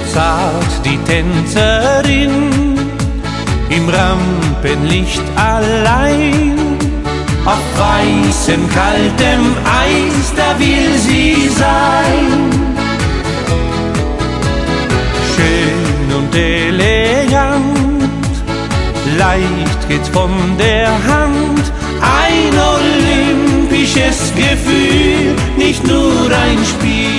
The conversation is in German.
zart die Tänzerin im Rampenlicht allein. Auf weißem, kaltem Eis, da will sie sein. Schön und elegant, leicht geht's von der Hand. Ein olympisches Gefühl, nicht nur ein Spiel.